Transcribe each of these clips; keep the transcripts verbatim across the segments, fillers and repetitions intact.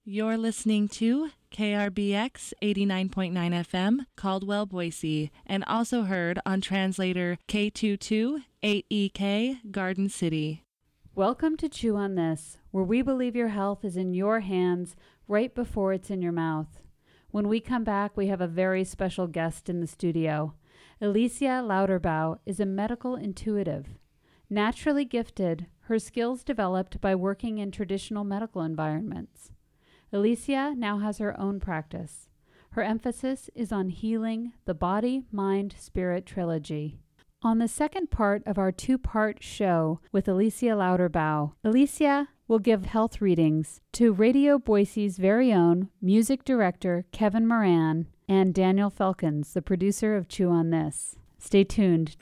You're listening to K R B X eighty-nine point nine F M, Caldwell, Boise, and also heard on translator K twenty-two eight E K, Garden City. Welcome to Chew on This, where we believe your health is in your hands right before it's in your mouth. When we come back, we have a very special guest in the studio. Alicia Lauterbach is a medical intuitive. Naturally gifted, her skills developed by working in traditional medical environments. Alicia now has her own practice. Her emphasis is on healing the body, mind, spirit trilogy. On the second part of our two-part show with Alicia Lauterbach, Alicia will give health readings to Radio Boise's very own music director Kevin Moran and Daniel Felkins, the producer of Chew on This. Stay tuned.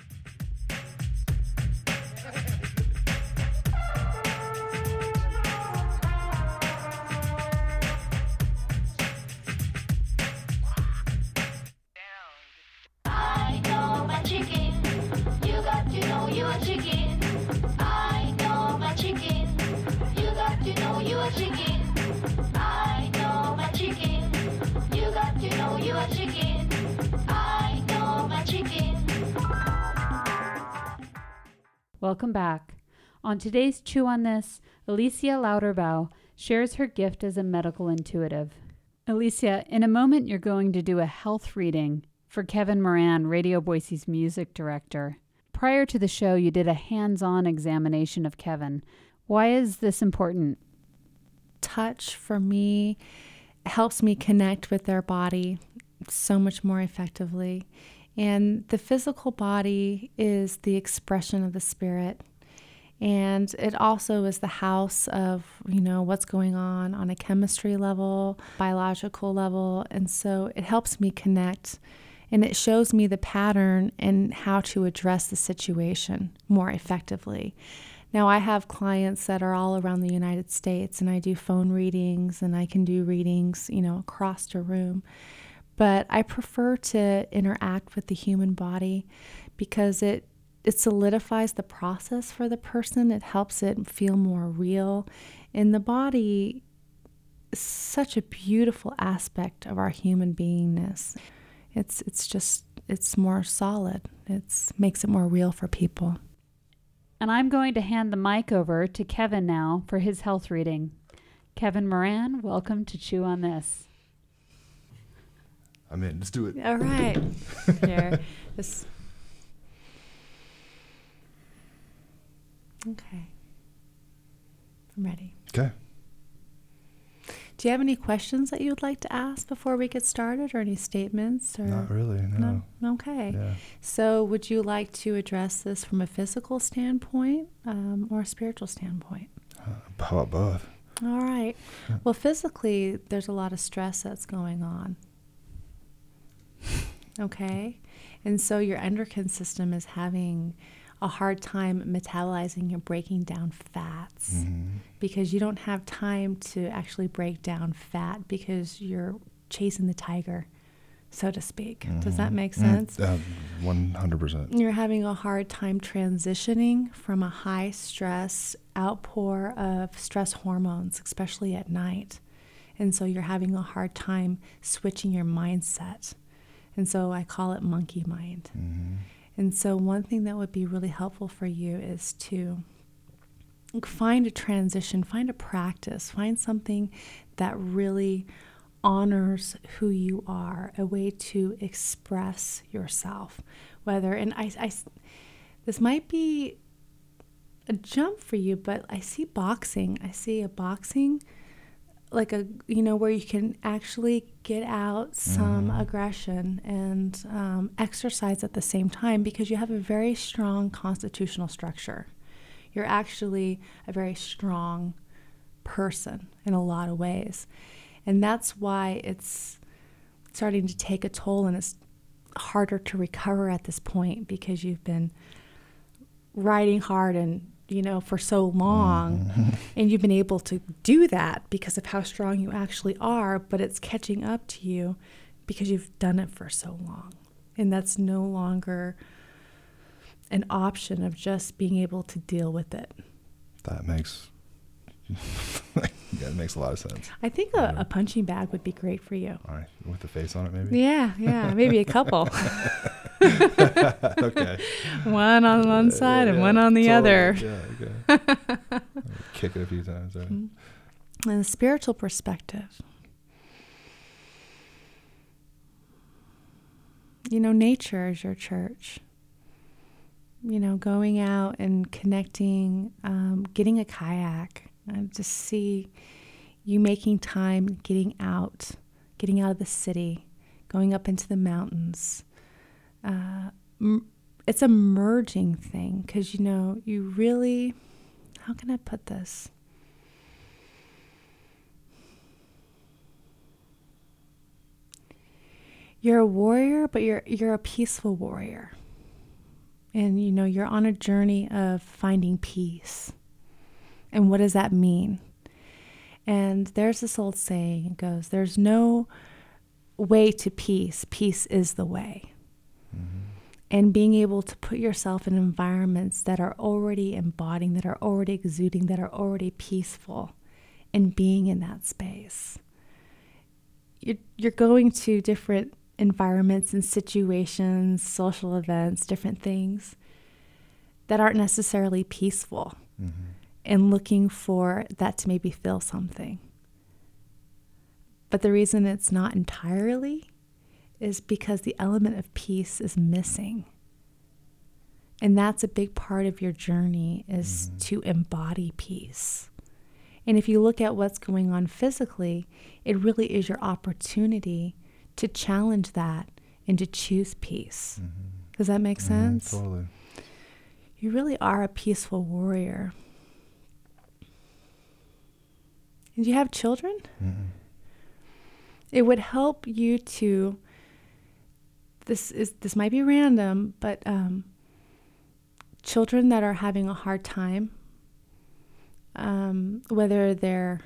Welcome back. On today's Chew on This, Alicia Lauterbach shares her gift as a medical intuitive. Alicia, in a moment you're going to do a health reading for Kevin Moran, Radio Boise's music director. Prior to the show, you did a hands-on examination of Kevin. Why is this important? Touch, for me, helps me connect with their body so much more effectively. And the physical body is the expression of the spirit. And it also is the house of, you know, what's going on on a chemistry level, biological level. And so it helps me connect, and it shows me the pattern and how to address the situation more effectively. Now, I have clients that are all around the United States, and I do phone readings, and I can do readings, you know, across the room. But I prefer to interact with the human body because it it solidifies the process for the person. It helps it feel more real. And the body is such a beautiful aspect of our human beingness. It's it's just, it's more solid. It makes it more real for people. And I'm going to hand the mic over to Kevin now for his health reading. Kevin Moran, welcome to Chew on This. I'm in. Let's do it. All right. Here. This. Okay. I'm ready. Okay. Do you have any questions that you would like to ask before we get started, or any statements? Or Not really, no. no? Okay. Yeah. So would you like to address this from a physical standpoint um, or a spiritual standpoint? Uh, how about both? All right. Well, physically, there's a lot of stress that's going on. Okay. And so your endocrine system is having a hard time metabolizing and breaking down fats mm-hmm. because you don't have time to actually break down fat because you're chasing the tiger, so to speak. Mm-hmm. Does that make sense? Mm, uh, one hundred percent. You're having a hard time transitioning from a high stress outpour of stress hormones, especially at night. And so you're having a hard time switching your mindset. And so I call it monkey mind. Mm-hmm. And so one thing that would be really helpful for you is to find a transition, find a practice, find something that really honors who you are, a way to express yourself. Whether, and I, I, this might be a jump for you, but I see boxing. I see a boxing like a, you know, where you can actually get out some mm-hmm. aggression and um, exercise at the same time, because you have a very strong constitutional structure. You're actually a very strong person in a lot of ways. And that's why it's starting to take a toll, and it's harder to recover at this point, because you've been riding hard and you know, for so long, mm-hmm. and you've been able to do that because of how strong you actually are, but it's catching up to you because you've done it for so long. And that's no longer an option of just being able to deal with it. That makes Yeah, it makes a lot of sense. I think Yeah. a, a punching bag would be great for you. All right, with the face on it, maybe. Yeah, yeah, maybe a couple. Okay. One on one Yeah, side yeah, and yeah, one on the totally. other. Yeah, okay. Kick it a few times. Right? And a spiritual perspective. You know, nature is your church. You know, going out and connecting, um, getting a kayak, and just see you making time, getting out, getting out of the city, going up into the mountains. Uh, m- it's a merging thing because, you know, you really, how can I put this? You're a warrior, but you're you're a peaceful warrior. And, you know, you're on a journey of finding peace. And what does that mean? And there's this old saying, it goes, there's no way to peace. Peace is the way. Mm-hmm. And being able to put yourself in environments that are already embodying, that are already exuding, that are already peaceful, and being in that space. You're, you're going to different environments and situations, social events, different things that aren't necessarily peaceful, Mm-hmm. and looking for that to maybe feel something. But the reason it's not entirely is because the element of peace is missing. And that's a big part of your journey, is Mhm. to embody peace. And if you look at what's going on physically, it really is your opportunity to challenge that and to choose peace. Mm-hmm. Does that make sense? Mm, totally. You really are a peaceful warrior. And do you have children? Mm-mm. It would help you to, this is this might be random, but um, children that are having a hard time, um, whether they're,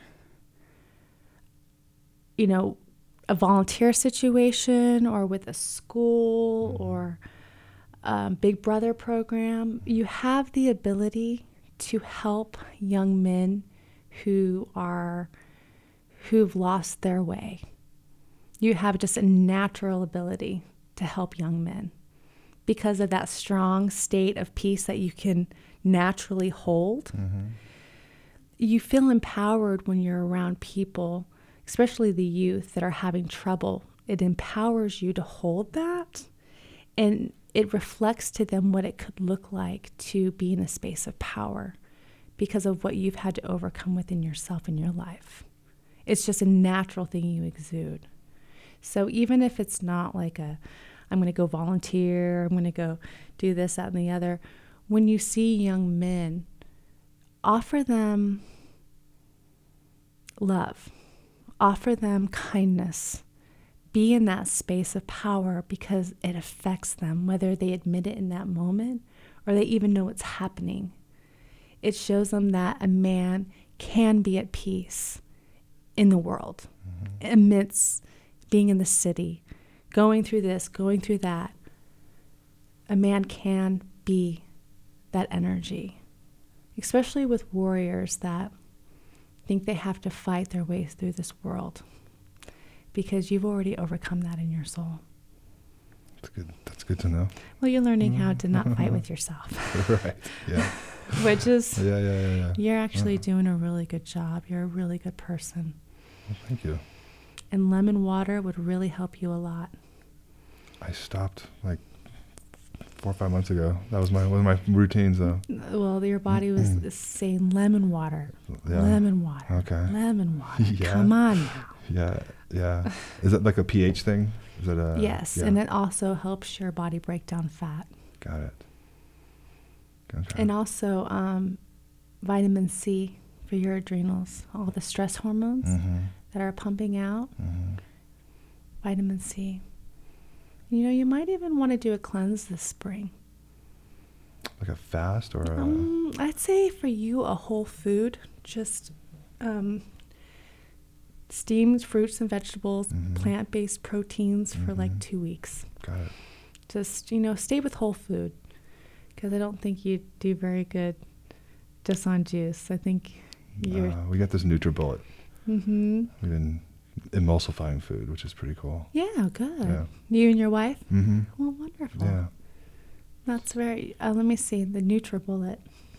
you know, a volunteer situation or with a school Mhm. or um, Big Brother program, you have the ability to help young men who are, who've lost their way. You have just a natural ability to help young men because of that strong state of peace that you can naturally hold. Mm-hmm. You feel empowered when you're around people, especially the youth that are having trouble. It empowers you to hold that, and it reflects to them what it could look like to be in a space of power because of what you've had to overcome within yourself in your life. It's just a natural thing you exude. So even if it's not like a, I'm going to go volunteer, I'm going to go do this, that, and the other, when you see young men, offer them love, offer them kindness, be in that space of power because it affects them, whether they admit it in that moment or they even know it's happening. It shows them that a man can be at peace in the world, Mm-hmm. amidst being in the city, going through this, going through that. A man can be that energy, especially with warriors that think they have to fight their way through this world, because you've already overcome that in your soul. That's good. That's good to know. Well, you're learning how to not fight with yourself, Right. Yeah. which is, Yeah. Yeah. Yeah. Yeah. you're actually Uh-huh. doing a really good job. You're a really good person. Well, thank you. And lemon water would really help you a lot. I stopped like four or five months ago. That was my one of my routines, though. Well, your body was Mm-mm. saying lemon water, Yeah. lemon water, Okay. lemon water. Yeah. Come on now. Yeah. Yeah. Is that like a pH thing? Is it a? Yes, Yeah. and it also helps your body break down fat. Got it. Okay. And also um, vitamin C for your adrenals, all the stress hormones Mm-hmm. that are pumping out, Mm-hmm. vitamin C. You know, you might even want to do a cleanse this spring. Like a fast or a. Um, I'd say for you, a whole food, just um, steamed fruits and vegetables, Mhm. plant-based proteins for like Mhm. two weeks. Got it. Just, you know, stay with whole food, because I don't think you do very good just on juice. I think You're, Uh, we got this NutriBullet. mm-hmm. We've been emulsifying food, which is pretty cool. Yeah, good. Yeah. You and your wife? Mm-hmm. Well, wonderful. Yeah. That's very, uh, let me see, the NutriBullet.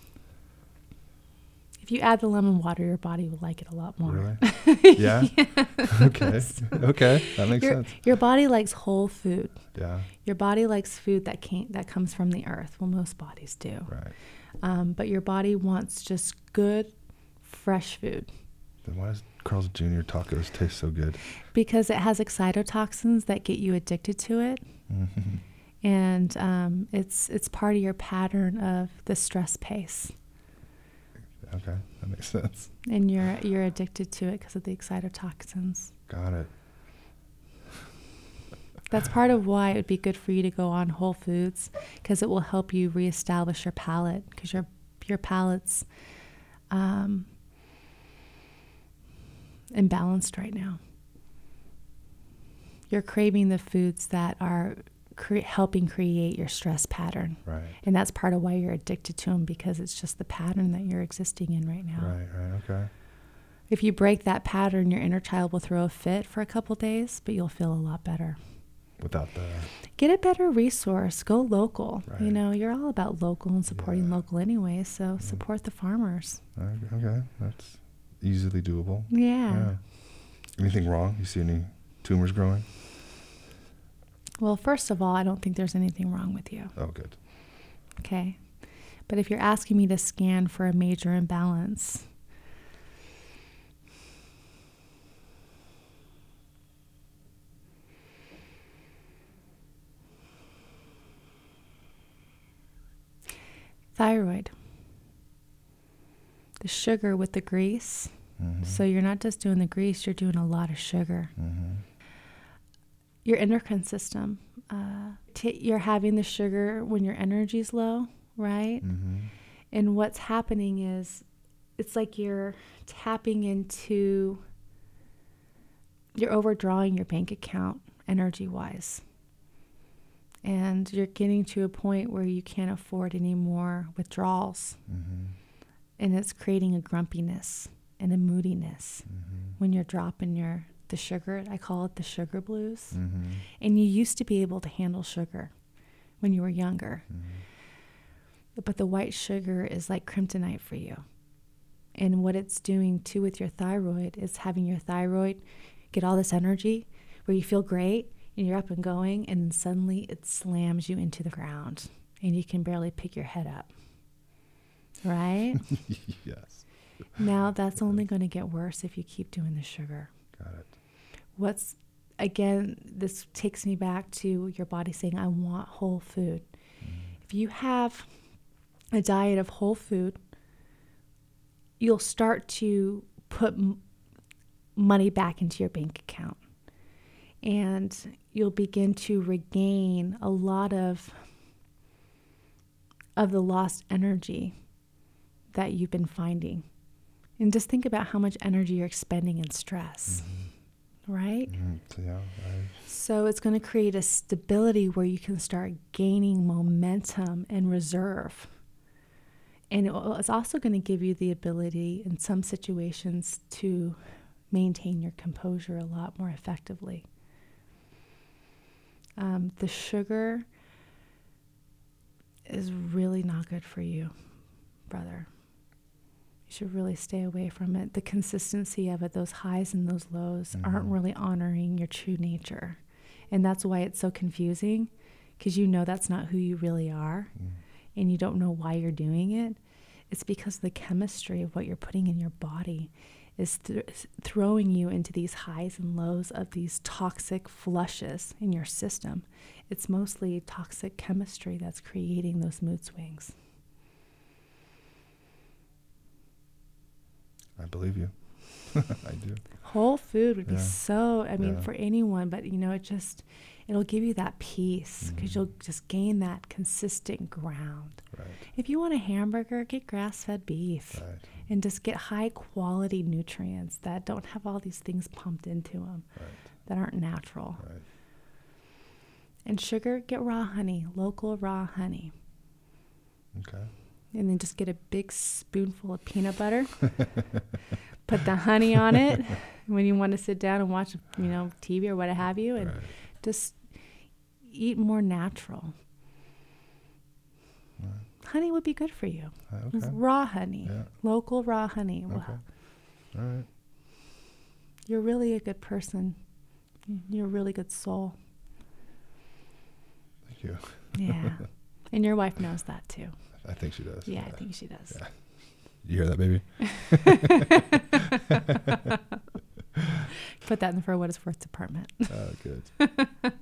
If you add the lemon water, your body will like it a lot more. Really? Yeah? Okay. Okay. That makes your, sense. Your body likes whole food. Yeah. Your body likes food that can't, that comes from the earth. Well, most bodies do. Right. Um, but your body wants just good, fresh food. Then why does Carl's Junior tacos taste so good? Because it has excitotoxins that get you addicted to it. Mm-hmm. And um, it's it's part of your pattern of the stress pace. Okay, that makes sense. And you're you're addicted to it because of the excitotoxins. Got it. That's part of why it would be good for you to go on Whole Foods, because it will help you reestablish your palate, because your your palate's um, imbalanced right now. You're craving the foods that are cre- helping create your stress pattern. Right. And that's part of why you're addicted to them, because it's just the pattern that you're existing in right now. Right, right, okay. If you break that pattern, your inner child will throw a fit for a couple days, but you'll feel a lot better. Without the... Get a better resource. Go local. Right. You know, you're all about local and supporting Yeah. local anyway, so support the farmers. Okay, that's easily doable. Yeah. Yeah. Anything wrong? You see any tumors growing? Well, first of all, I don't think there's anything wrong with you. Oh, good. Okay. But if you're asking me to scan for a major imbalance, thyroid, the sugar with the grease. Mm-hmm. So you're not just doing the grease, you're doing a lot of sugar. Mm-hmm. Your endocrine system, uh, t- you're having the sugar when your energy's low, right? Mm-hmm. And what's happening is it's like you're tapping into, you're overdrawing your bank account energy-wise. And you're getting to a point where you can't afford any more withdrawals. Mm-hmm. And it's creating a grumpiness and a moodiness Mm-hmm. when you're dropping your the sugar. I call it the sugar blues. Mm-hmm. And you used to be able to handle sugar when you were younger. Mm-hmm. But the white sugar is like kryptonite for you. And what it's doing too with your thyroid is having your thyroid get all this energy where you feel great and you're up and going, and then suddenly it slams you into the ground and you can barely pick your head up. Right? Yes. Now that's only going to get worse if you keep doing the sugar. Got it. What's, again, this takes me back to your body saying, I want whole food. Mm-hmm. If you have a diet of whole food, you'll start to put m- money back into your bank account. And you'll begin to regain a lot of of the lost energy that you've been finding. And just think about how much energy you're expending in stress, Mm-hmm. right? Mm-hmm. So, yeah, I, So it's going to create a stability where you can start gaining momentum and reserve. And it will, it's also going to give you the ability in some situations to maintain your composure a lot more effectively. Um, the sugar is really not good for you, brother. You should really stay away from it. The consistency of it, those highs and those lows, Mhm. aren't really honoring your true nature. And that's why it's so confusing, because you know that's not who you really are, mm, and you don't know why you're doing it. It's because the chemistry of what you're putting in your body is th- throwing you into these highs and lows of these toxic flushes in your system. It's mostly toxic chemistry that's creating those mood swings. I believe you. I do. Whole food would be Yeah. so, I mean, Yeah. for anyone, but you know, it just, it'll give you that peace because Mhm. you'll just gain that consistent ground. Right. If you want a hamburger, get grass-fed beef. Right. And just get high quality nutrients that don't have all these things pumped into them Right. that aren't natural. Right. And sugar, get raw honey, local raw honey. Okay. And then just get a big spoonful of peanut butter. Put the honey on it when you want to sit down and watch, you know, T V or what have you, and Right. just eat more natural. Right. Honey would be good for you. Uh, okay. Raw honey, Yeah. local raw honey. Okay. Wow. All right. You're really a good person. You're a really good soul. Thank you. Yeah. And your wife knows that too. I think she does. Yeah, I think she does. Yeah. You hear that, baby? Put that in the For What It's Worth department. Oh, good. Do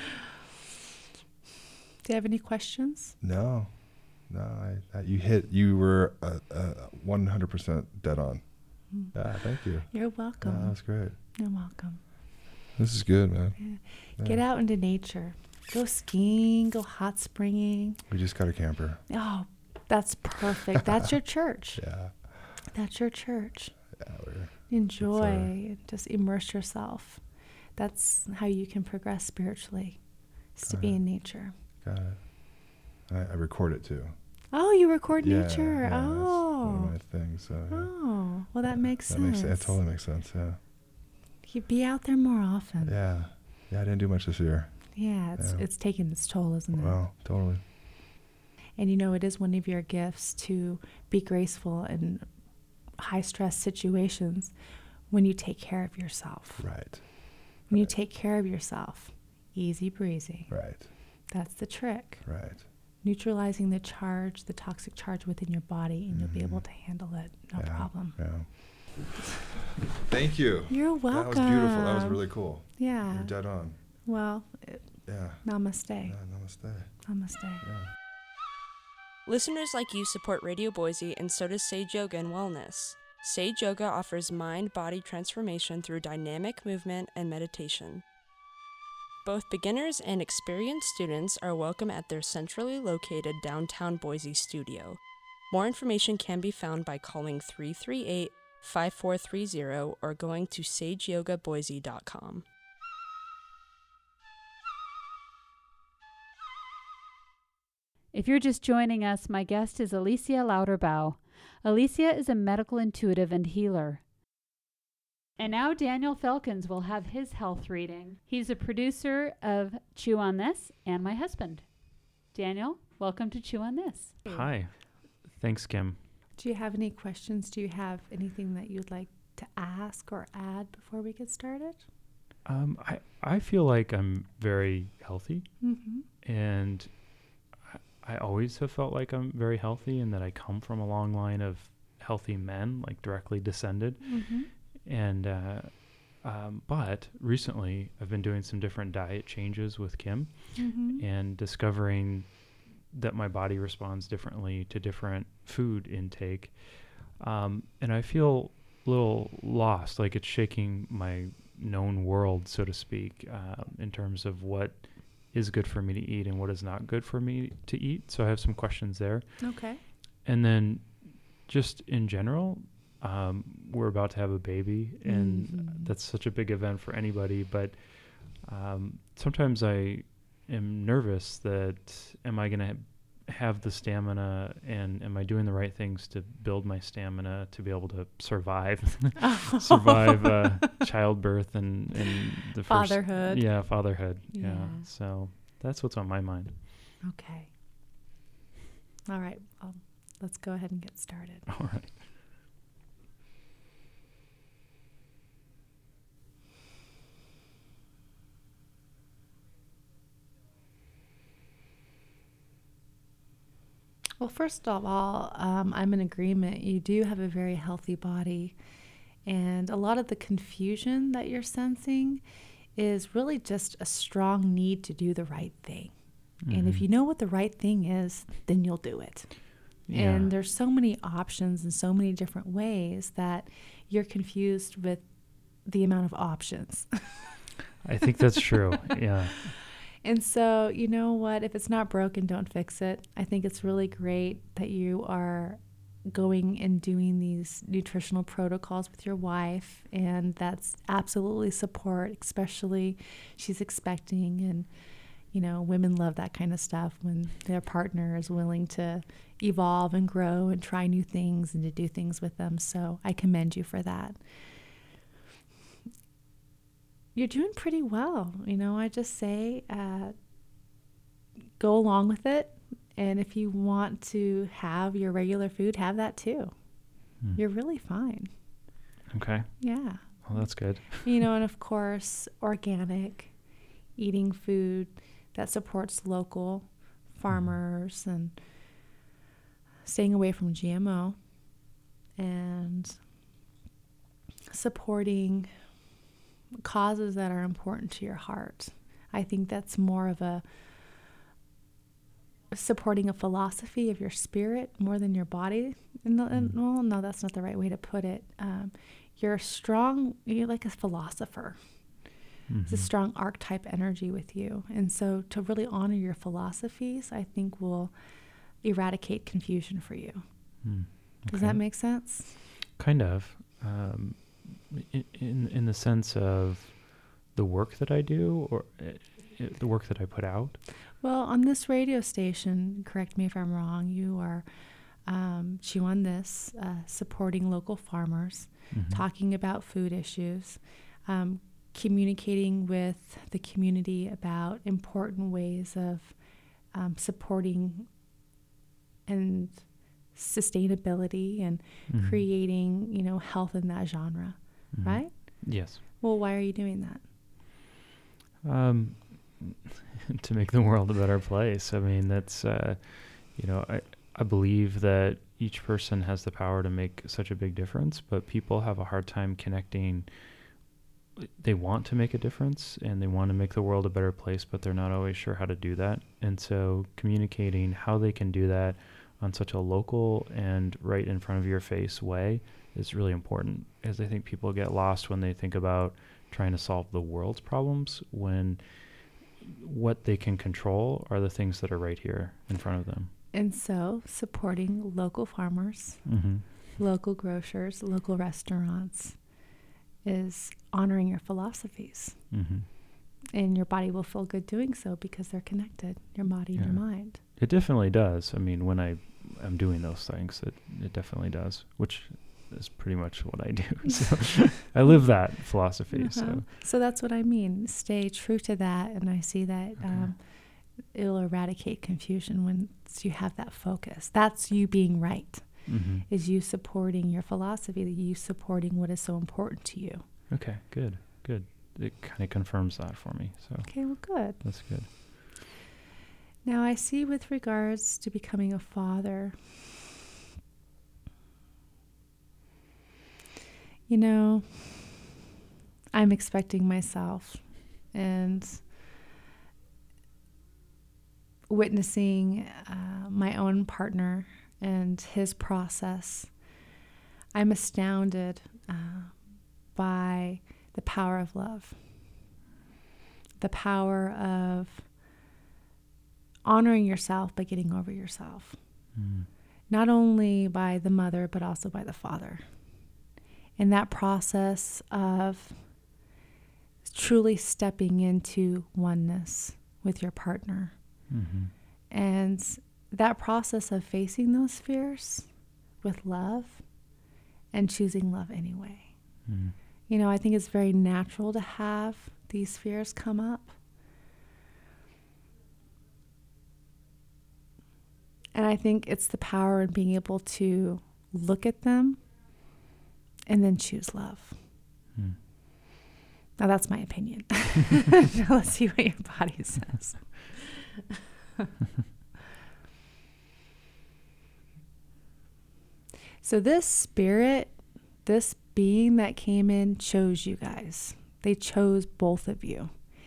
you have any questions? No, no. I, I you hit. You were uh, uh, one hundred percent dead on. Mm. Yeah. Thank you. You're Yeah, welcome. that's great. You're welcome. This is good, man. Yeah. Yeah. Get out into nature. Go skiing, go hot springing. We just got a camper. Oh, that's perfect. That's your church. Yeah. That's your church. Yeah. We're, Enjoy. our- and Just immerse yourself. That's how you can progress spiritually. Is to Got be it. in nature. got it. I, I record it too. Oh, you record Yeah, nature. yeah, that's one oh. of my things. So, yeah. Oh, well, that makes that sense. makes it totally makes sense. Yeah. You be out there more often. Yeah. Yeah. I didn't do much this year. Yeah, it's Yeah. it's taking its toll, isn't it? Wow. Totally. And you know, it is one of your gifts to be graceful in high stress situations when you take care of yourself. Right. When you Right. take care of yourself, easy breezy. Right. That's the trick. Right. Neutralizing the charge, the toxic charge within your body, and you'll be Mhm. able to handle it. No Yeah. problem. Yeah. Thank you. You're welcome. That was beautiful. That was really cool. Yeah. You're dead on. Well, uh, Yeah. namaste. Yeah. Namaste. Namaste. Yeah. Listeners like you support Radio Boise, and so does Sage Yoga and Wellness. Sage Yoga offers mind-body transformation through dynamic movement and meditation. Both beginners and experienced students are welcome at their centrally located downtown Boise studio. More information can be found by calling three three eight, five four three zero or going to sage yoga boise dot com. If you're just joining us, my guest is Alicia Lauterbau. Alicia is a medical intuitive and healer. And now Daniel Felkins will have his health reading. He's a producer of Chew on This and my husband. Daniel, welcome to Chew on This. Hi. Thanks, Kim. Do you have any questions? Do you have anything that you'd like to ask or add before we get started? Um, I, I feel like I'm very healthy, Mm-hmm. and I, I always have felt like I'm very healthy and that I come from a long line of healthy men, like directly descended. Mm-hmm. And uh, um, but recently I've been doing some different diet changes with Kim Mm-hmm. and discovering that my body responds differently to different food intake. Um, and I feel a little lost, like it's shaking my known world, so to speak, uh, in terms of what is good for me to eat and what is not good for me to eat. So I have some questions there. Okay. And then just in general, um, we're about to have a baby, and Mhm. that's such a big event for anybody. But um, sometimes I am nervous that am I going to ha- have the stamina, and am I doing the right things to build my stamina to be able to survive, survive uh, childbirth and, and the Fatherhood. first, yeah, fatherhood. Yeah. Yeah. So that's what's on my mind. Okay. All right. Um, let's go ahead and get started. All right. Well, first of all, um, I'm in agreement. You do have a very healthy body. And a lot of the confusion that you're sensing is really just a strong need to do the right thing. And if Mhm. you know what the right thing is, then you'll do it. Yeah. And there's so many options and so many different ways that you're confused with the amount of options. I think that's true. Yeah. And so, you know what? If it's not broken, don't fix it. I think it's really great that you are going and doing these nutritional protocols with your wife, and that's absolutely support, especially she's expecting, and you know, women love that kind of stuff when their partner is willing to evolve and grow and try new things and to do things with them. So I commend you for that. You're doing pretty well. You know, I just say, uh, go along with it. And if you want to have your regular food, have that too. Hmm. You're really fine. Okay. Yeah. Well, that's good. You know, and of course, organic, eating food that supports local farmers, and staying away from G M O, and supporting causes that are important to your heart. I think that's more of a supporting a philosophy of your spirit more than your body. And, and well, no, that's not the right way to put it. Um, you're strong. You're like a philosopher. Mm-hmm. It's a strong archetype energy with you. And so to really honor your philosophies, I think will eradicate confusion for you. Mm, okay. Does that make sense? Kind of. Um, in, in in the sense of the work that I do, or uh, the work that I put out? Well, on this radio station, correct me if I'm wrong, you are um, Chew on This, uh, supporting local farmers, mm-hmm. talking about food issues, um, communicating with the community about important ways of um, supporting and sustainability and mm-hmm. creating, you know, health in that genre, mm-hmm. right? Yes. Well, why are you doing that? Um, to make the world a better place. I mean, that's, uh, you know, I, I believe that each person has the power to make such a big difference, but people have a hard time connecting. They want to make a difference and they want to make the world a better place, but they're not always sure how to do that. And so communicating how they can do that on such a local and right in front of your face way is really important, as I think people get lost when they think about trying to solve the world's problems, when what they can control are the things that are right here in front of them. And so supporting local farmers, mm-hmm. local grocers, local restaurants is honoring your philosophies. Mm-hmm. And your body will feel good doing so because they're connected, your body and yeah. your mind. It definitely does. I mean, when I am doing those things, it, it definitely does, which is pretty much what I do. So I live that philosophy. Uh-huh. So so that's what I mean. Stay true to that. And I see that okay. um, it'll eradicate confusion once you have that focus. That's you being right, mm-hmm. is you supporting your philosophy, you supporting what is so important to you. Okay, good, good. It kind of confirms that for me. So okay, well, good. That's good. Now I see with regards to becoming a father, you know, I'm expecting myself and witnessing uh, my own partner and his process. I'm astounded uh, by the power of love, the power of honoring yourself by getting over yourself, mm. not only by the mother, but also by the father. And that process of truly stepping into oneness with your partner. Mm-hmm. And that process of facing those fears with love and choosing love anyway. Mm. You know, I think it's very natural to have these fears come up. And I think it's the power in being able to look at them and then choose love. Hmm. Now that's my opinion. Now let's see what your body says. So this spirit, this being that came in chose you guys. They chose both of you.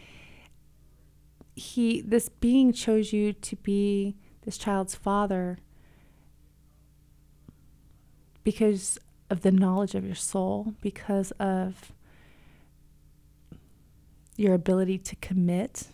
He, this being chose you to be this child's father because of the knowledge of your soul, because of your ability to commit.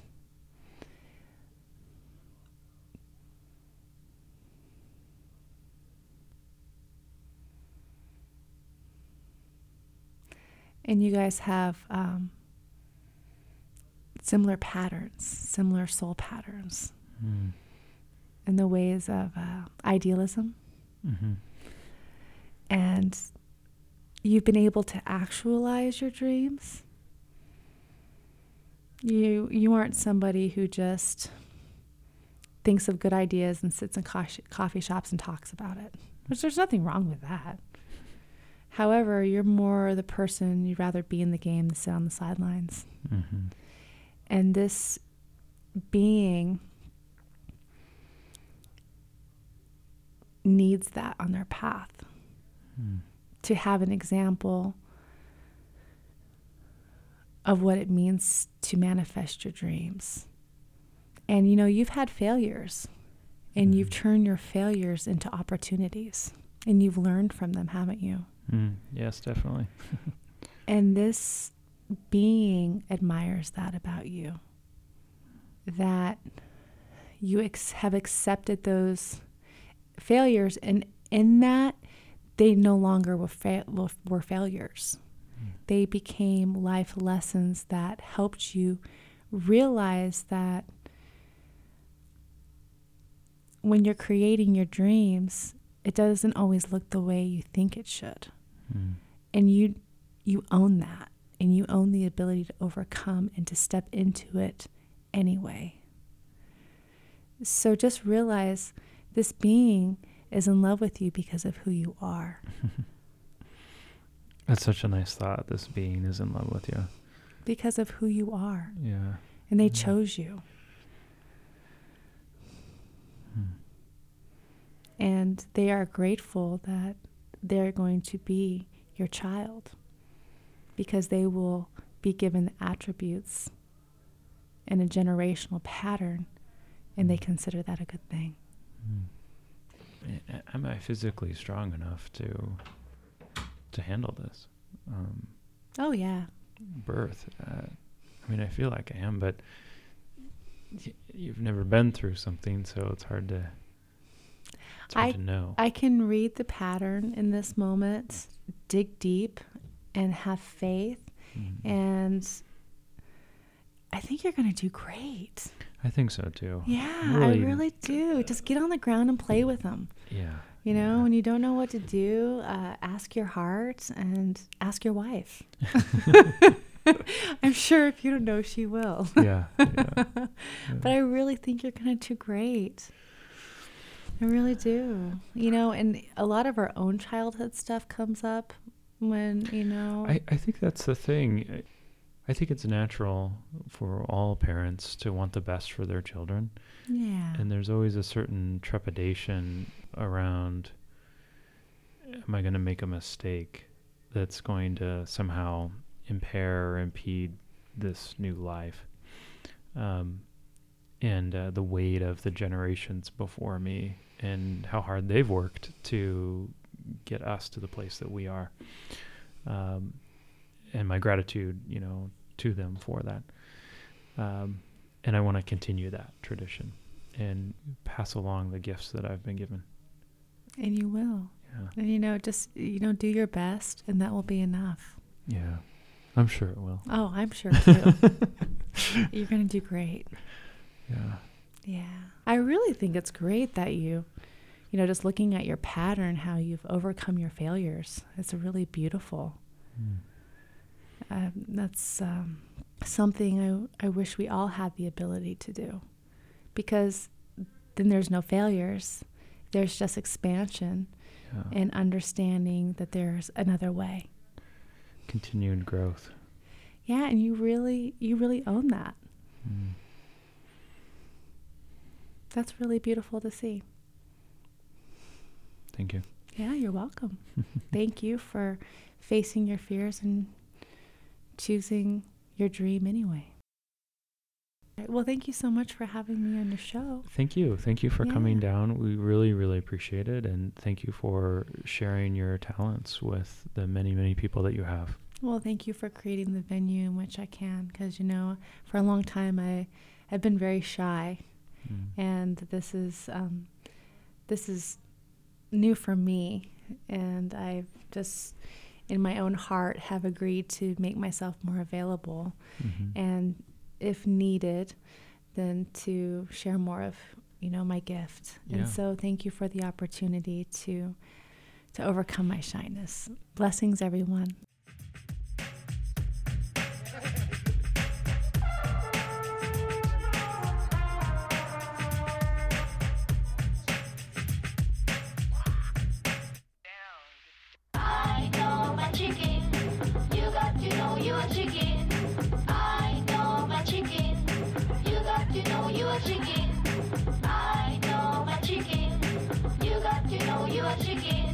And you guys have um, similar patterns, similar soul patterns, Mm. in the ways of uh, idealism. Mm-hmm. And you've been able to actualize your dreams. You you aren't somebody who just thinks of good ideas and sits in co- coffee shops and talks about it, which there's nothing wrong with that. However, you're more the person you'd rather be in the game than sit on the sidelines. Mm-hmm. And this being needs that on their path. Mm. To have an example of what it means to manifest your dreams. And you know, you've had failures, and Mhm. you've turned your failures into opportunities, and you've learned from them, haven't you? Mm. Yes, definitely. And this being admires that about you, that you ex- have accepted those failures, and in that they no longer were, fa- were failures. Mm. They became life lessons that helped you realize that when you're creating your dreams, it doesn't always look the way you think it should. Mm. And you you own that, and you own the ability to overcome and to step into it anyway. So just realize this being is in love with you because of who you are. That's such a nice thought. This being is in love with you. Because of who you are. Yeah. And they Yeah. chose you. Mm. And they are grateful that they're going to be your child, because they will be given the attributes and a generational pattern, and they consider that a good thing. Mm. A- Am I physically strong enough to to handle this um, Oh, yeah. birth? Uh, I mean, I feel like I am, but y- you've never been through something, so it's hard to it's hard I- to know. I can read the pattern in this moment, dig deep, and have faith. Mhm. And I think you're going to do great. I think so too. Yeah, Really- I really do. Just get on the ground and play with them. Yeah. You know, yeah. when you don't know what to do, uh, ask your heart and ask your wife. I'm sure if you don't know, she will. yeah. yeah. But I really think you're going to do great. I really do. You know, and a lot of our own childhood stuff comes up when, you know. I, I think that's the thing. I- I think it's natural for all parents to want the best for their children. Yeah. And there's always a certain trepidation around, am I going to make a mistake that's going to somehow impair or impede this new life? Um, and uh, the weight of the generations before me and how hard they've worked to get us to the place that we are. Um, and my gratitude, you know, to them for that. Um, and I want to continue that tradition and pass along the gifts that I've been given. And you will. Yeah. And, you know, just, you know, do your best, and that will be enough. Yeah. I'm sure it will. Oh, I'm sure too. You're going to do great. Yeah. Yeah. I really think it's great that you, you know, just looking at your pattern, how you've overcome your failures. It's really beautiful. Mm. Um, that's um, something I, I wish we all had the ability to do, because then there's no failures. There's just expansion Yeah. and understanding that there's another way. Continued growth. Yeah, and you really, you really own that. Mm. That's really beautiful to see. Thank you. Yeah, you're welcome. Thank you for facing your fears and choosing your dream anyway. All right, well, thank you so much for having me on your show. Thank you. Thank you for coming Yeah. down. We really, really appreciate it. And thank you for sharing your talents with the many, many people that you have. Well, thank you for creating the venue in which I can, because, you know, for a long time I have been very shy, Mm. and this is um, this is new for me, and I've just, in my own heart, have agreed to make myself more available. Mhm. And if needed, then to share more of, you know, my gift. Yeah. And so thank you for the opportunity to to overcome my shyness. Blessings, everyone. I know my chicken. You got to know you a chicken. I know my chicken. You got to know you a chicken. I know my chicken. You got to know you a chicken.